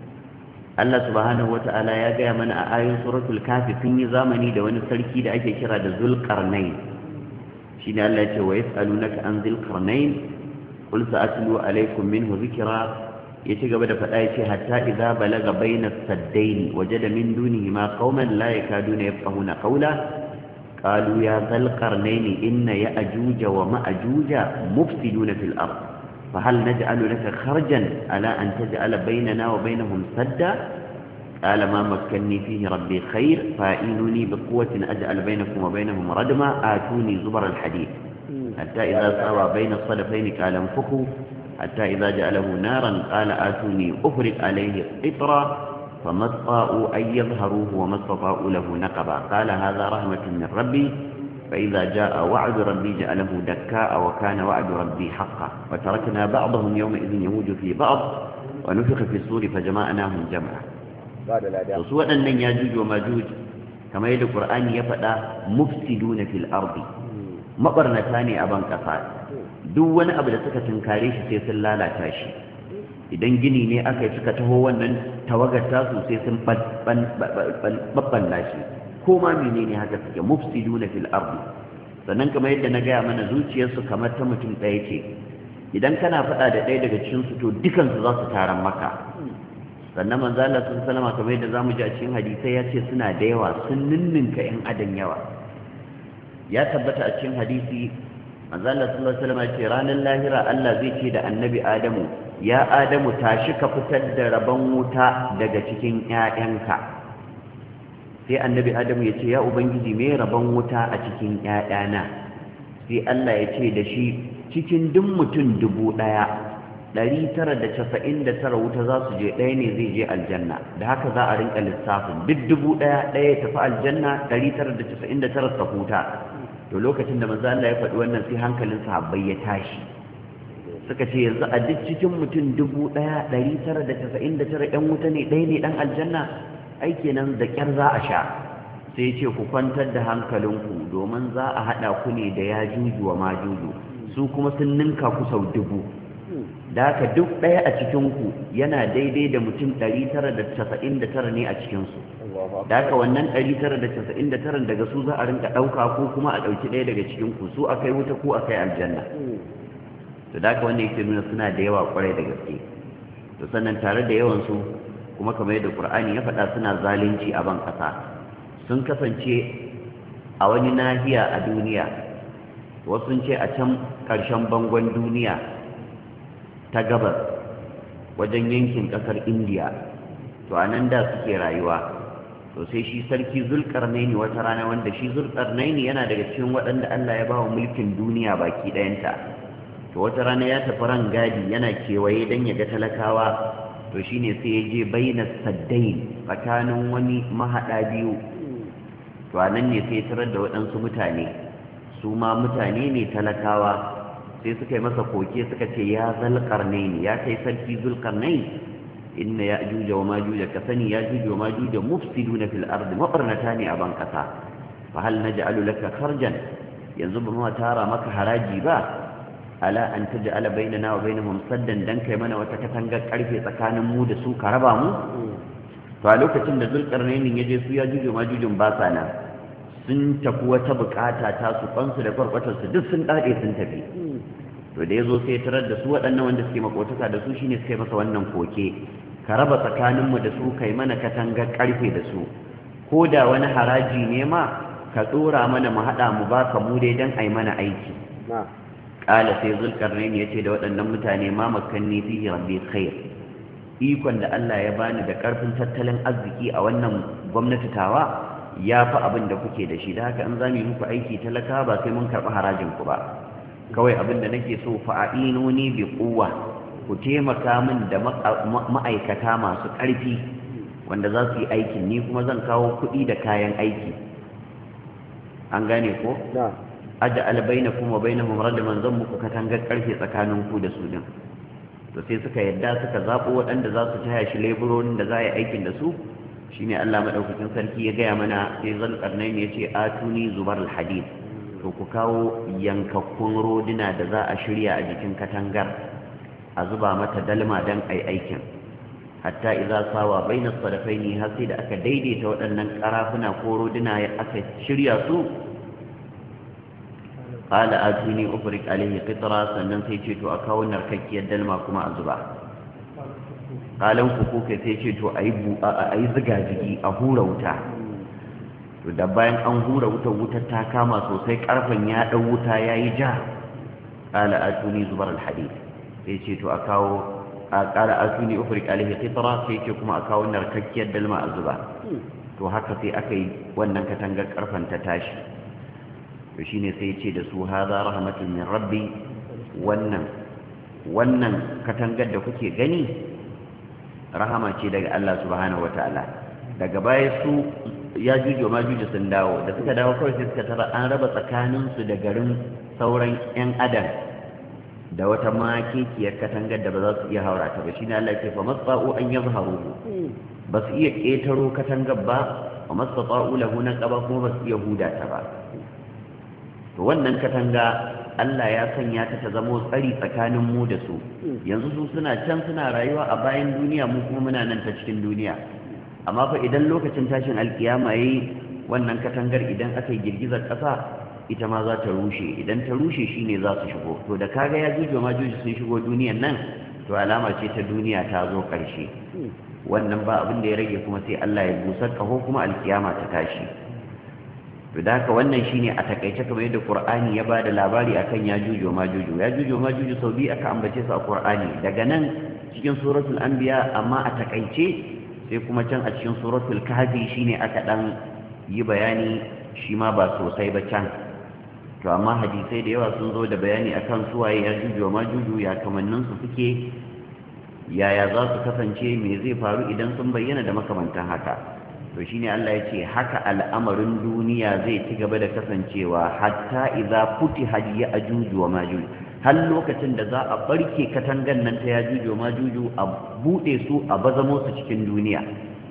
Allah subhanahu wata'ala ya gaya mana a ayoyin suratul kafi sun yi zamani da wani sarki da ake kira da Zulqarnain. Shine Allah ya ce wa yas'alunaka an Zulqarnain qul sa'atlu alaykum minhu dhikra. Ya ci gaba da faɗa ya ce hatta idza balaga bayna as-saddaini wajada min dunihima qauman la yakaduna yafqahuna qawla qalu ya Zulqarnain inna ya'juja wa ma'juja mufsiduna fil ard فهل نجعل لك خرجا على أن تجعل بيننا وبينهم سدا قال ما مكنني فيه ربي خير فإنوني بقوة أجعل بينكم وبينهم ردما آتوني زبر الحديد حتى إذا ساوى بين الصدفين قال انفخوا حتى إذا جعله نارا قال آتوني أفرق عليه قطرا فما استطاعوا أن يظهروه وما استطاعوا له نقبا قال هذا رحمة من ربي فإذا جاء وعد ربي جعله دكاء وكان وعد ربي حقا وتركنا بعضهم يومئذ يموج في بعض ونفخ في الصور فجمعناهم جمعا. سوى أن ياجوج وماجوج كما يقول القرآن يفعل مفسدون في الأرض مقرنتان أبان كفار دون أبدا سكة كاريش سيسل لا لا تاشي idan gini ne aka yi suka taho wannan tawagar tasu sai sun babballa shi ko ma menene haka suke mufsiduna fil ardi. sannan kamar yadda na gaya mana zuciyarsu kamar ta mutum ɗaya ce, idan kana faɗa da ɗaya daga cikinsu to dukansu za su taron maka. sannan manzo Allah sun salama kamar yadda zamu ji a cikin hadisai ya ce suna da yawa, sun ninninka in adan yawa. ya tabbata a cikin hadisi manzo Allah sallallahu alaihi wasallam ya ce ranar lahira Allah zai ce da annabi Adamu, ya Adamu tashi ka fitar da rabon wuta daga cikin ƴaƴanka. sai annabi Adamu ya ce ya ubangiji me rabon wuta a cikin ƴaƴana? sai Allah ya ce da shi cikin duk mutum dubu ɗaya ɗari tara da casa'in da tara wuta za su je, ɗaya ne zai je aljanna. da haka za a rinka lissafin duk dubu ɗaya ɗaya tafi aljanna, ɗari tara da casa'in da tara ta huta. to lokacin da manzo Allah ya faɗi wannan sai hankalin sahabbai ya tashi, suka ce yanzu a duk cikin mutum dubu ɗaya ɗari tara da casa'in da tara ɗan wuta ne, ɗaya ne ɗan aljanna, ai kenan da ƙyar za a sha. sai ce ku kwantar da hankalinku domin za a haɗa ku ne da ya juju wa ma juju, su kuma sun ninka ku sau dubu. da haka duk ɗaya a cikinku yana daidai da mutum ɗari tara da casa'in da tara ne a cikinsu. da haka wannan ɗari tara da casa'in da tara daga su za a rinka ɗauka ko kuma a ɗauki ɗaya daga cikinku, su a kai wuta ko a kai aljanna. to da haka wannan yake nuna suna da yawa ƙwarai da gaske. to sannan tare da yawansu kuma kamar yadda Qur'ani ya faɗa suna zalunci a ban ƙasa. sun kasance a wani nahiya a duniya, wasu sun ce a can ƙarshen bangon duniya ta gabas wajen yankin ƙasar Indiya, to a nan da suke rayuwa. to sai shi sarki Zulƙarnaini wata rana, wanda shi Zulƙarnaini yana daga cikin waɗanda Allah ya bawa mulkin duniya baki ɗayanta, to wata rana ya tafi ran gadi yana kewaye don ya ga talakawa. to shine sai ya je baina saddain, tsakanin wani mahaɗa biyu. to a nan ne sai tarar da waɗansu mutane, su ma mutane ne talakawa. sai suka yi masa koke suka ce ya Zulƙarnaini, ya kai sarki Zulƙarnaini, inna ya ajuja wa majuja, ka sani ya ajuja wa majuja mufsiduna fil ardi, mabarnata ne a ban kasa. fa hal naj'alu laka kharjan, yanzu ba mu tara maka haraji ba, ala an taj'ala bainana wa bainahum saddan, dan kai mana wata katangar karfe tsakanin mu da su ka raba mu. to a lokacin da Zulƙarnaini ya je su ya ajuja wa majujun ba sa nan, sun tafi wata bukata ta su kansu da kwarkwatarsu duk sun dade sun tafi. to da ya zo sai tarar da su waɗannan wanda suke makotaka da su shine suka yi masa wannan koke, ka raba tsakaninmu da su, kai mana katangar karfe da su, ko da wani haraji ne ma ka tsora mana mu haɗa mu baka mu dai don a yi mana aiki. ƙala sai Zulƙarnaini ya ce da waɗannan mutane, ma makanni fihi rabbi khair, ikon da Allah ya bani da ƙarfin tattalin arziki a wannan gwamnati tawa ya fi abin da kuke da shi. da haka in za mu yi muku aiki talaka ba sai mun karɓi harajin ku ba, kawai abin da nake so fa'inuni bi quwwa, ku taimaka min da ma'aikata masu ƙarfi wanda za su yi aikin, ni kuma zan kawo kuɗi da kayan aiki. an gane ko? aj'al bainakum wa bainahum radman, zan muku katangar ƙarfe tsakanin ku da su din. to sai suka yadda suka zaɓo waɗanda za su taya shi leburorin da za a yi aikin da su. shine Allah madaukakin sarki ya gaya mana, sai Zulƙarnaini ya ce atuni zubar al-hadid, to ku kawo yankakkun roduna da za a shirya a jikin katangar, a zuba mata dalma don ai aikin. hatta idza sawa bainas sadafaini, har sai da aka daidaita waɗannan karafuna ko roduna aka shirya su. qala atuni ufrik alayhi qitra, sannan sai ce to a kawo narkakkiyar dalma kuma a zuba. qalan ku kai sai ce to ayi ayi ziga jigi a hura wuta. to da bayan an hura wutar wutar ta kama sosai, karfen ya dau wuta yayi ja. qala atuni zubar alhadid, sai ce to a kawo qala atuni ufrik alayhi qitra, sai ce kuma a kawo narkakkiyar dalma a zuba. to haka sai aka yi wannan katangar karfen ta tashi. to shine sai ce da su hadha rahmatun min rabbi, wannan wannan katangar da kuke gani rahama ce daga Allah subhanahu wataala. daga baya su ya jujo ma jujo sun dawo, da suka dawo kawai sai suka tara an raba tsakaninsu da garin sauran 'yan adam da wata makekiyar katangar da ba za su iya haura ta ba. shine Allah ke fa masfa'u an yazharu, ba su iya ƙetaro katangar ba, wa masfa'u lahu naqaba, kuma ba su iya huda ta ba. to wannan katanga Allah ya sanya ta ta zamo tsari tsakanin mu da su yanzu su suna can suna rayuwa a bayan duniya mu kuma muna nan ta cikin duniya amma fa idan lokacin tashin alkiyama yayi wannan katangar idan aka yi girgizar ƙasa ita ma za ta rushe idan ta rushe shine za su shigo to da kaga ya juju ma juju sun shigo duniyan nan to alama ce ta duniya ta zo ƙarshe wannan ba abin da ya rage kuma sai Allah ya busar ƙaho kuma alkiyama ta tashi to da haka wannan shine a takaice kamar yadda Qur'ani ya bada labari akan ya juju ma juju ya juju ma juju sau biyu aka ambace su a Qur'ani daga nan cikin suratul anbiya amma a takaice sai kuma can a cikin suratul kahfi shine aka dan yi bayani shi ma ba sosai ba can to amma hadisai da yawa sun zo da bayani akan suwaye ya juju ma juju ya kamannin su suke yaya za su kasance me zai faru idan sun bayyana da makamantan haka to shine Allah ya ce haka al'amarin duniya zai ci gaba da kasancewa hatta idza futihat ya'juj wa majuj har lokacin da za a barke katangan nan ta ya'juj wa majuj a bude su a bazamo su cikin duniya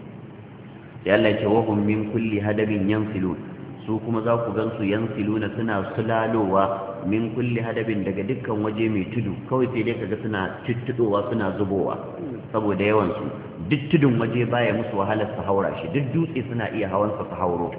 sai Allah ya ce wa hum min kulli hadabin yansilun su kuma za ku gansu yansiluna suna sulalowa min kulli hadabin daga dukkan waje mai tudu kawai sai dai kaga suna tuttudowa suna zubowa saboda yawan su duk tudun waje baya musu wahalar su haura shi duk dutse suna iya hawan su hauro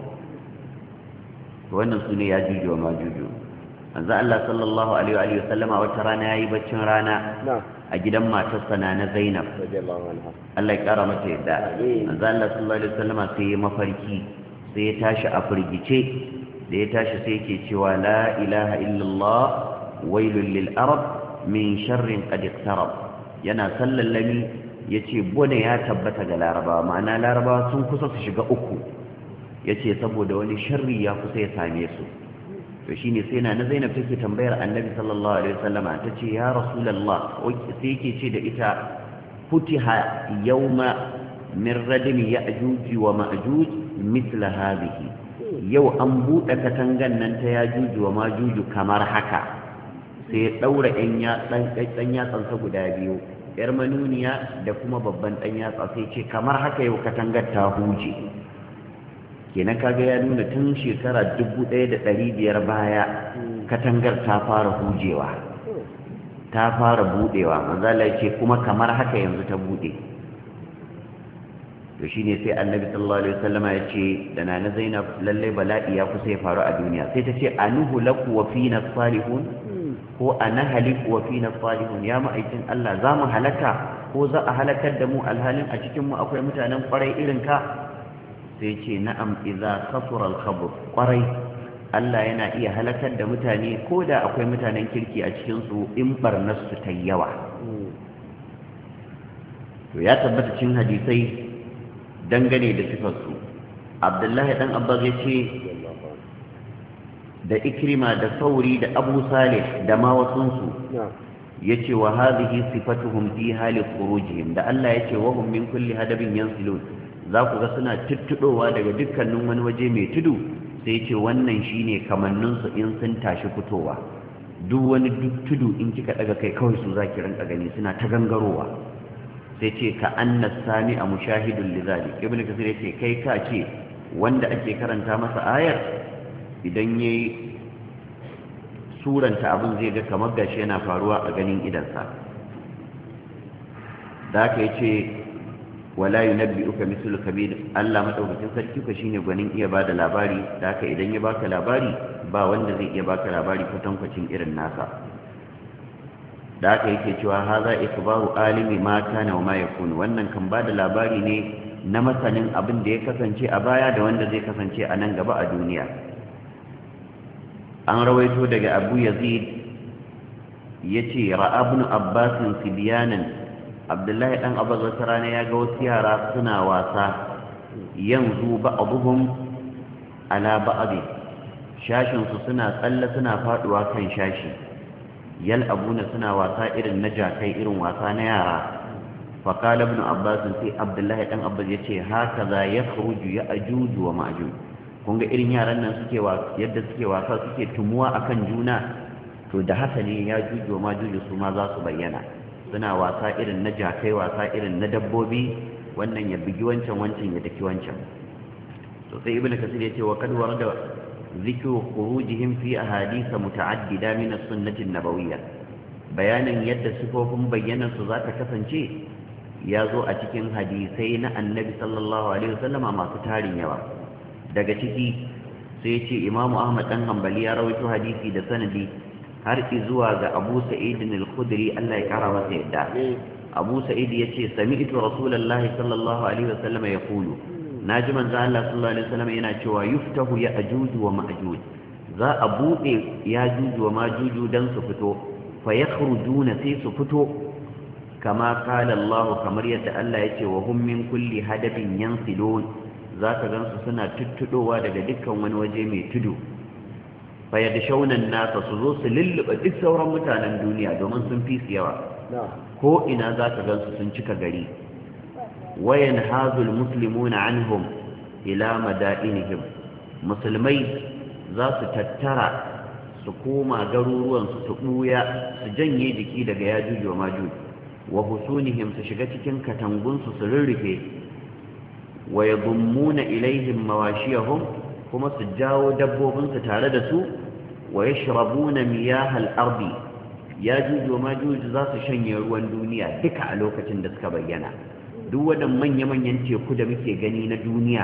wannan sune ya juju wa majuju manzo Allah sallallahu alaihi wa sallama wata rana yayi baccin rana a gidan matarsa na Zainab Allah ya kara mata yadda manzo Allah sallallahu alaihi wa sallama sai ya mafarki sai ya tashi a firgice da ya tashi sai yake cewa la ilaha illallah wailul lil arab min sharrin qad iqtarab yana sallallami yace bone ya tabbata ga larabawa ma'ana larabawa sun kusa su shiga uku yace saboda wani sharri ya kusa ya same su to shine sai na Zainab take tambayar Annabi sallallahu alaihi wasallama tace ya rasulullah sai yake ce da ita futiha yawma min radmi ya'juj wa ma'juj mithla hadhihi yau an bude katangan nan ta ya'juj wa ma'juj kamar haka sai ya daura ɗan ya dan dan yatsansa guda biyu yar manuniya da kuma babban dan yatsa sai ce kamar haka yau katangar ta huje kenan kaga ya nuna tun shekara dubu ɗaya da ɗari biyar baya katangar ta fara hujewa ta fara budewa manzala ce kuma kamar haka yanzu ta bude to shine sai annabi sallallahu alaihi wasallama ya ce da nana Zainab lalle bala'i ya kusa ya faru a duniya sai ta ce anuhu laku wa fina salihun ko anahaliku wa fina salihun ya ma'aikin Allah za mu halaka ko za a halakar da mu alhalin a cikin mu akwai mutanen kwarai irin ka sai ce na'am idza kasura al-khabr kwarai Allah yana iya halakar da mutane ko da akwai mutanen kirki a cikin su in barnar su ta yawa to ya tabbata cikin hadisai dangane da sifarsu abdullahi dan abbas ya ce da ikrima da sauri da abu salih da ma wasunsu ya ce wa hadhihi sifatuhum fi hali khurujihim da Allah ya ce wa hum min kulli hadabin yansilun za ku ga suna tuttudowa daga dukkanin wani waje mai tudu sai ce wannan shine kamanninsu in sun tashi fitowa duk wani duk tudu in kika daga kai kawai su zaki rinka gani suna ta gangarowa sai ce ka annas sami a mushahidun lizali ibn kasir ya ce kai ka ce wanda ake karanta masa ayar idan ya yi suranta abin zai ga kamar gashi yana faruwa a ganin idansa da aka yi ce wala yi nabbi uka misul kabir Allah maɗaukacin sarki ka shine gwanin iya ba da labari da aka idan ya baka labari ba wanda zai iya baka labari kwatankwacin irin nasa da aka yake cewa haza ikbaru alimi ma kana wa ma yakun wannan kan bada labari ne na masanin abin da ya kasance a baya da wanda zai kasance a nan gaba a duniya an rawaito daga Abu Yazid yace ra'a ibn Abbas sibyanan Abdullahi dan Abbas wata rana ya ga wasu yara suna wasa yanzu ba'dhum ala ba'd shashin su suna tsalle suna faduwa kan shashi yal abuna suna wasa irin na jakai irin wasa na yara faƙala ibn abbas sai abdullahi dan abbas yace haka za ya khuruju ya ajuju wa ma'juj kun ga irin yaran nan suke wa yadda suke wasa suke tumuwa akan juna to da haka ne ya juju wa ma'juj su ma za su bayyana suna wasa irin na jakai wasa irin na dabbobi wannan ya bigi wancan wancan ya daki wancan to sai ibn kasir yace wa kad warada ذكر خروجهم في أحاديث متعددة من السنة النبوية بيانا يد سفوفهم بيانا سزاك كفنشي يازو أتكين حديثين النبي صلى الله عليه وسلم ما ستارين يوا دقتكي سيتي إمام أحمد أنهم بلي رويتو حديثي دسندي har izuwa ga Abu Sa'id al-Khudri Allah ya kara masa yadda Abu Sa'id yace sami'tu Rasulullahi sallallahu alaihi wasallam yaqulu naji manzo Allah sallallahu alaihi wasallam yana cewa yuftahu ya'juj wa ma'juj za a bude ya'juj wa ma'juj dan su fito fa yakhrujuna sai su fito kama qala Allah kamar yadda Allah yace wa hum min kulli hadabin yansilun zaka gansu suna tuttudowa daga dukkan wani waje mai tudu fayyadashaunan nasa su zo su lulluɓa duk sauran mutanen duniya domin sun fi su yawa ko ina za ka gansu sun cika gari wayan hazul muslimuna anhum ila madainihim musulmai za su tattara su koma garuruwansu su ɓuya su janye jiki daga yajuj wa majuj wa husunihim su shiga cikin katangunsu su rurrufe wa yadummuna ilaihim mawashiyahum kuma su jawo dabbobinsu tare da su wa yashrabuna miyahal ardi yajuj wa majuj za su shanye ruwan duniya duka a lokacin da suka bayyana duk wadannan manya-manyan teku da muke gani na duniya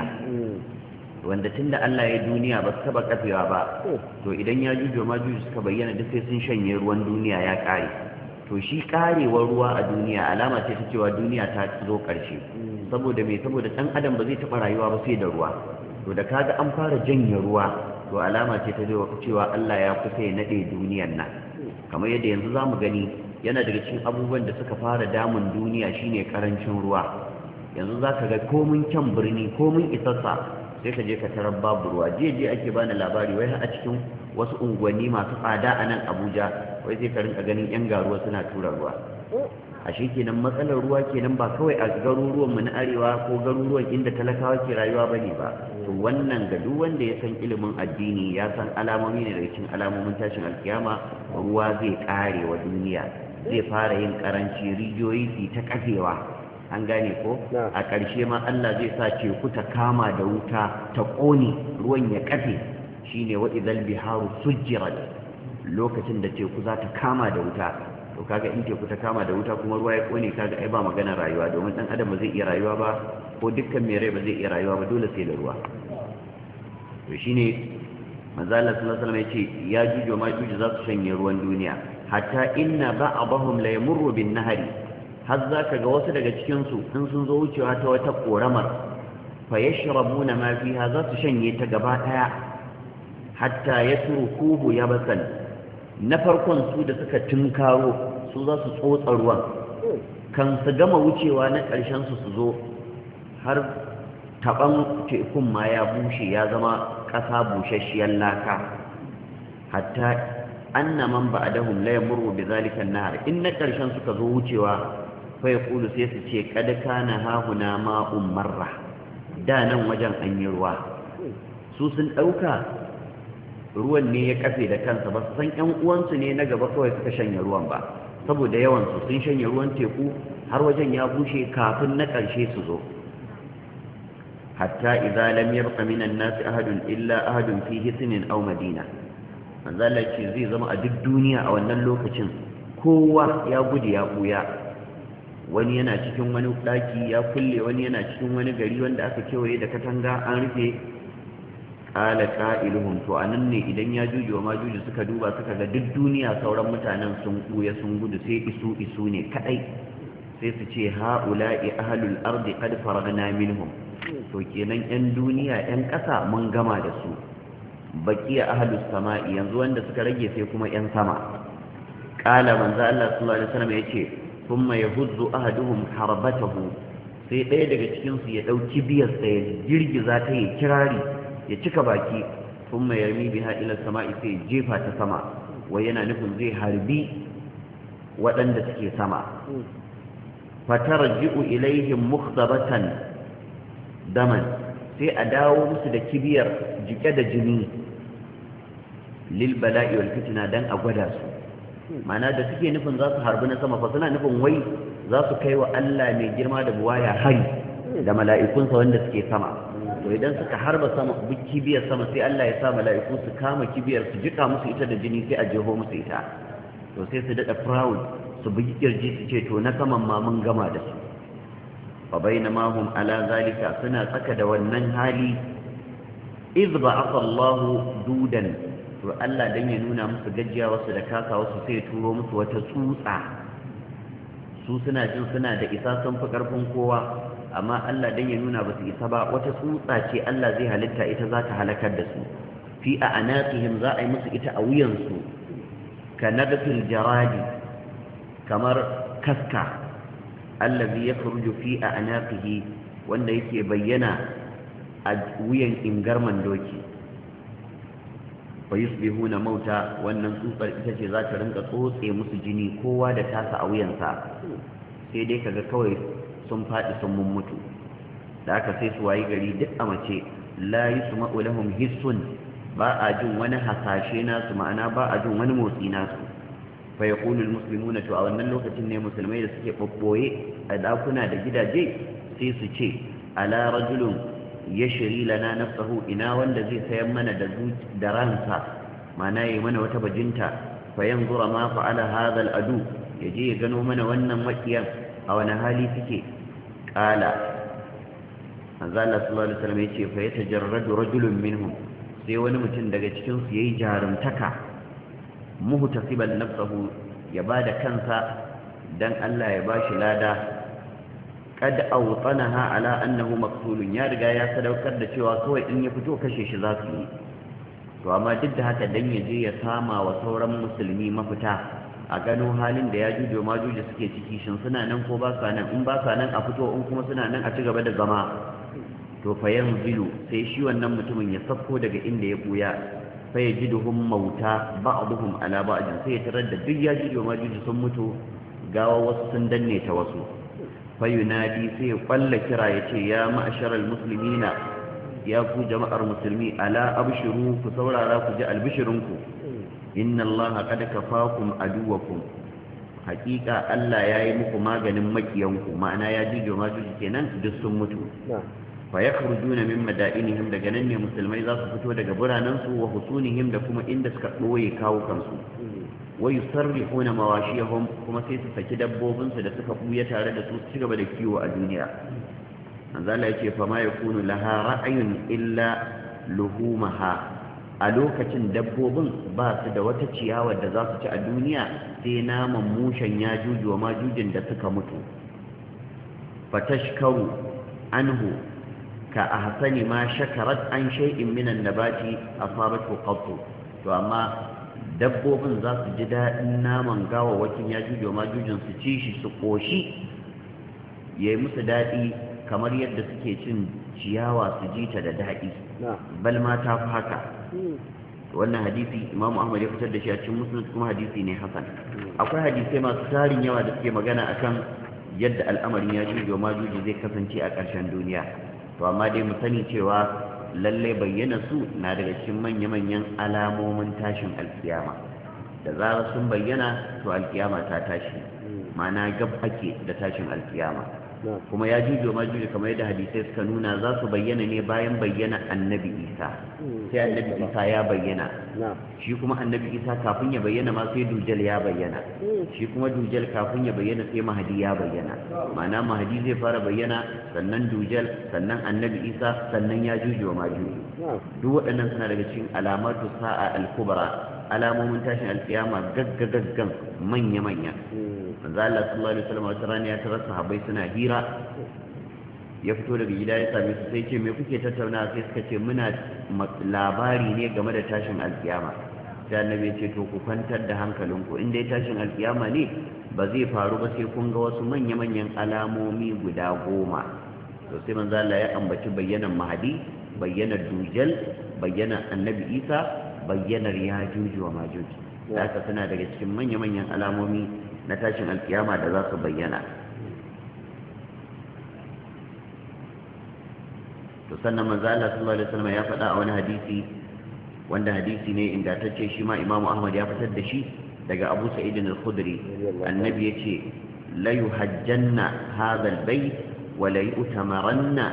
wanda tunda Allah ya duniya ba su taba kafewa ba to idan yajuj wa majuj suka bayyana duk sai sun shanye ruwan duniya ya kare to shi karewar ruwa a duniya alama ce ta cewa duniya ta zo karshe saboda me saboda dan adam ba zai taba rayuwa ba sai da ruwa to da kaga an fara janye ruwa to alama ce ta cewa Allah ya kusa ya nade duniyar nan kamar yadda yanzu zamu gani yana daga cikin abubuwan da suka fara damun duniya shine karancin ruwa yanzu zaka ga komun kyan birni komun isassa sai ka je ka tarar babu ruwa je je ake bani labari wai a cikin wasu unguwanni masu tsada a nan Abuja wai sai ka rinka ganin yan garuwa suna tura ruwa ashe kenan matsalar ruwa kenan ba kawai a garuruwan mu na arewa ko garuruwan inda talakawa ke rayuwa bane ba to wannan ga duk wanda ya san ilimin addini ya san alamomi ne daga cikin alamomin tashin alkiyama ruwa zai kare wa duniya zai fara yin karanci rijiyoyi su ta kafewa an gane ko a ƙarshe ma Allah zai sa teku ta kama da wuta ta ƙone ruwan ya kafe shine wa idhal biharu sujjirat lokacin da teku za ta kama da wuta to kaga in teku ta kama da wuta kuma ruwa ya kone kaga ai ba magana rayuwa domin dan adam ba zai iya rayuwa ba ko dukkan mai rai ba zai iya rayuwa ba dole sai da ruwa to shine manzo Allah sallallahu alaihi wasallam yace ya juju ma juju za su shanye ruwan duniya hatta inna ba'dahum la yamurru bin nahari har zaka ga wasu daga cikin su in sun zo wucewa ta wata koramar fa yashrabuna ma fiha za su shanye ta gaba daya hatta yatrukuhu yabasan na farkon su da suka tunkaro su za su tsotsa ruwan kan su gama wucewa na ƙarshen su su zo har taban tekun ma ya bushe ya zama ƙasa bushashiyar laka hatta anna man ba'dahum la yamurru bi zalika an-nahar in na ƙarshen suka zo wucewa fa yaqulu sai su ce kad kana hahuna ma'un marra da nan wajen an yi ruwa su sun dauka ruwan ne ya kafe da kansa ba san ƴan uwansu ne na gaba kawai suka shanye ruwan ba saboda yawan su sun shanye ruwan teku har wajen ya bushe kafin na ƙarshe su zo hatta idza lam yabqa min an-nas ahadun illa ahadun fi hisnin aw madina manzo Allah ce zai zama a duk duniya a wannan lokacin kowa ya gudu ya buya wani yana cikin wani daki ya kulle wani yana cikin wani gari wanda aka kewaye da katanga an rufe qala qa'iluhum to anan ne idan ya juju wa majuju suka duba suka ga duk duniya sauran mutanen sun buya sun gudu sai isu isu ne kadai sai su ce ha'ula'i ahlul ardi qad faragna minhum to kenan yan duniya yan kasa mun gama da su baqiya ahlus sama'i yanzu wanda suka rage sai kuma yan sama qala manzo Allah sallallahu alaihi wasallam yace thumma yahuddu ahaduhum harbatahu sai ɗaya daga cikin su ya dauki biyar sa ya girgiza ta yi kirari ya cika baki thumma yarmi biha ila sama'i sai jefa ta sama wai yana nufin zai harbi waɗanda suke sama fatarji'u ilaihim mukhtabatan daman sai a dawo musu da kibiyar jike da jini lil bala'i wal fitna dan a gwada su mana da suke nufin za su harbi na sama fa suna nufin wai za su kai wa Allah mai girma da buwaya hari da mala'ikunsa wanda suke sama to idan suka harba sama kibiyar sama sai Allah ya sa mala'iku su kama kibiyar su jika musu ita da jini sai a jeho musu ita to sai su dada proud su bugi kirji su ce to na saman ma mun gama da su fa bainama hum ala zalika suna tsaka da wannan hali iz ba'atha Allah dudan to Allah dan ya nuna musu gajiya wasu da kasa wasu sai ya turo musu wata tsutsa su suna jin suna da isa sun fi karfin kowa amma Allah dan ya nuna ba su isa ba wata tsutsa ce Allah zai halitta ita za ta halakar da su fi a anaqihim za a yi musu ita a wuyansu ka nabtil jaradi kamar kaska allazi yakhruju fi a anaqihi wanda yake bayyana a wuyan ingarman doki fa yusbihuna mauta wannan tsutsar ita ce za ta rinka tsotse musu jini kowa da tasa a wuyansa sai dai kaga kawai sun faɗi sun mutu da aka sai su wayi gari duk a mace la yusma'u lahum hissun ba a jin wani hasashe nasu ma'ana ba a jin wani motsi nasu fa yaqulu almuslimuna to a wannan lokacin ne musulmai da suke babboye a dakuna da gidaje sai su ce ala rajulun yashri lana nafsahu ina wanda zai sayar mana da da ransa ma'ana yayi mana wata bajinta fa yanzura ma fa'ala hadha aladu yaje ya gano mana wannan makiyan a wani hali suke ƙala manzala sallallahu alaihi wasallam yace fa yatajarradu rajulun minhum sai wani mutum daga cikin su yayi jarumtaka muhtasiban nafsuhu ya bada kansa dan Allah ya bashi lada kad awtanaha ala annahu maqtulun ya riga ya sadaukar da cewa kawai in ya fito kashe shi za su yi to amma duk da haka dan yaje ya sama wa sauran musulmi mafita a gano halin da ya jujo majuji suke ciki shin suna nan ko ba sa nan in ba sa nan a fito in kuma suna nan a ci gaba da zama to fa yanzilu sai shi wannan mutumin ya safko daga inda ya buya fa yajiduhum mauta ba'dhum ala ba'd sai ya tarar da duk ya jujo majuji sun mutu gawa wasu sun danne ta wasu fa yunadi sai ya kwalla kira yace ya ma'asharal muslimina ya ku jama'ar musulmi ala abshiru ku saurara ku ji albishirinku inna allaha qad kafakum aduwakum haqiqa Allah yayi muku maganin makiyanku ma'ana ya jijo ma su kenan duk sun mutu fa yakhrujuna min madainihim daga nan ne musulmai za su fito daga biranen su wa husunihim da kuma inda suka doye kawo kansu wa yusarrihuna mawashiyahum kuma sai su saki dabbobin su da suka buya tare da su su cigaba da kiwo a duniya manzo Allah yake fa ma yakunu laha ra'ayun illa luhumaha a lokacin dabbobin ba su da wata ciyawa da za su ci a duniya sai naman mushen ya juju wa majujin da suka mutu fatashkaru anhu ka ahsani ma shakarat an shay'in min an-nabati asabatu qattu to amma dabbobin za su ji daɗin naman gawawakin ya juju wa majujin su ci shi su koshi yayi musu daɗi kamar yadda suke cin ciyawa su ji ta da daɗi bal ma ta fi haka wannan hadisi Imam Ahmad ya fitar da shi a cikin Muslim kuma hadisi ne hasan akwai hadisai masu tarin yawa da suke magana akan yadda al'amarin ya juju ma juju zai kasance a ƙarshen duniya to amma dai mu sani cewa lalle bayyana su na daga cikin manya-manyan alamomin tashin alkiyama da zarar sun bayyana to alkiyama ta tashi ma'ana gab ake da tashin alkiyama kuma ya jujo ma jujo kamar yadda hadisai suka nuna za su bayyana ne bayan bayyana annabi isa sai annabi isa ya bayyana shi kuma annabi isa kafin ya bayyana ma sai dujal ya bayyana shi kuma dujal kafin ya bayyana sai mahadi ya bayyana ma'ana mahadi zai fara bayyana sannan dujal sannan annabi isa sannan ya jujo ma jujo duk waɗannan suna daga cikin alamatu sa'a al-kubra alamomin tashin alkiyama gaggagaggan manya-manya manzo Allah sallallahu alaihi wasallam wata rana ya tarar sahabbai suna hira ya fito daga gida ya same su sai ce me kuke tattauna sai suka ce muna labari ne game da tashin alkiyama sai annabi ya ce to ku kwantar da hankalinku in dai tashin alkiyama ne ba zai faru ba sai kun ga wasu manya-manyan alamomi guda goma to sai manzo Allah ya ambaci bayyanan mahadi bayyanar dujal bayyanar annabi isa bayyanar yajuju wa majuju da aka suna daga cikin manya-manyan alamomi na tashin alkiyama da za su bayyana to sannan manzo Allah sallallahu alaihi wasallam ya faɗa a wani hadisi wanda hadisi ne ingantacce shi ma Imam Ahmad ya fitar da shi daga Abu Sa'id al-Khudri annabi yace la yuhajjanna hadha al-bayt wa la yu'tamaranna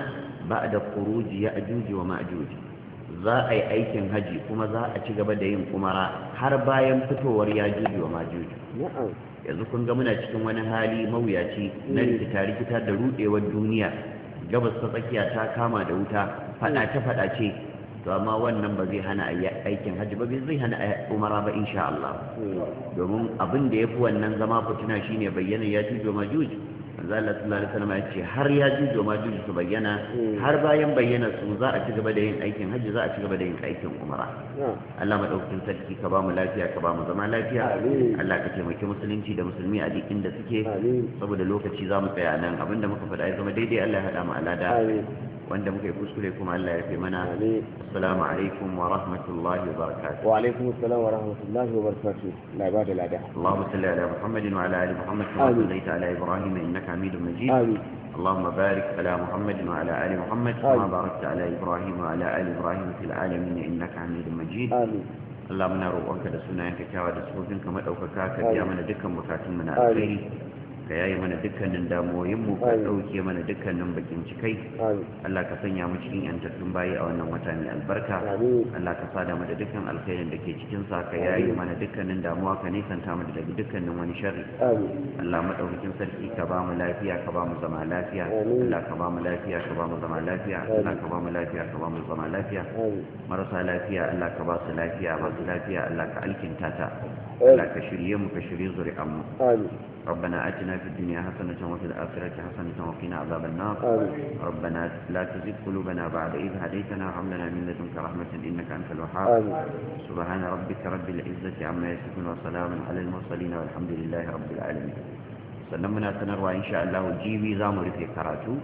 ba'da khuruji ya'juj wa ma'juj za a yi aikin haji kuma za a ci gaba da yin umara har bayan fitowar ya'juj wa ma'juj yanzu kun ga muna cikin wani hali mawuyaci na rikita rikita da rudewar duniya gabas ta tsakiya ta kama da wuta fadace fadace to amma wannan ba zai hana aikin hajji ba zai hana umara ba insha Allah domin abin da yafi wannan zama fitina shine bayyana ya jujo majuj manzo Allah sallallahu alaihi wasallam ya ce har ya jujo majuj su bayyana har bayan bayyana su za a ci gaba da yin aikin hajji za a ci gaba da yin aikin umara Allah madaukakin sarki ka ba mu lafiya ka ba mu zama lafiya Allah ka taimaki musulunci da musulmi a duk inda suke saboda lokaci za mu tsaya nan abinda muka faɗa ya zama daidai Allah ya haɗa mu alada wanda muka yi kuskure kuma Allah ya fi mana assalamu alaikum wa rahmatullahi wa barakatuh wa alaikum assalam wa rahmatullahi wa barakatuh la ibada la da Allahumma salli ala Muhammadin wa ala ali Muhammad kama sallaita ala Ibrahim innaka Hamidum Majid amin اللهم بارك على محمد وعلى آل محمد كما باركت على إبراهيم وعلى آل إبراهيم في العالمين إنك حميد مجيد آمين اللهم نروقك da sunayenka kyawa da sufofinka madaukaka ka biya mana dukkan bukatun mu na alkhairi ka yayi mana dukkanin damuwoyin mu ka dauke mana dukkanin bakin cikai Allah ka sanya mu cikin yantattun bayi a wannan wata mai albarka Allah ka sada mu da dukkan alkhairin da ke cikin sa ka yayi mana dukkanin damuwa ka nisanta mu daga dukkanin wani sharri Allah madaukakin sarki ka ba mu lafiya ka ba mu zama lafiya Allah ka ba mu lafiya ka ba mu zama lafiya Allah ka ba mu lafiya ka ba mu zama lafiya marasa lafiya Allah ka ba su lafiya ba su lafiya Allah ka alkinta ta Allah ka shirye mu ka shirye zuri'an mu ربنا آتنا في الدنيا حسنة وفي الآخرة حسنة وقنا عذاب النار آمين. ربنا لا تزغ قلوبنا بعد إذ هديتنا وهب لنا من لدنك رحمة إنك أنت الوهاب سبحان ربك رب العزة عما يصفون وسلام على المرسلين والحمد لله رب العالمين sannan muna sanarwa insha Allah jibi za mu rufe karatu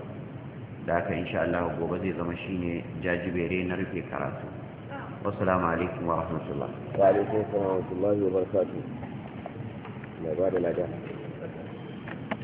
da haka insha Allah gobe zai zama shine jajibere na rufe karatu wassalamu alaikum wa rahmatullah wa alaikum assalam wa rahmatullahi wa barakatuh la ba da lada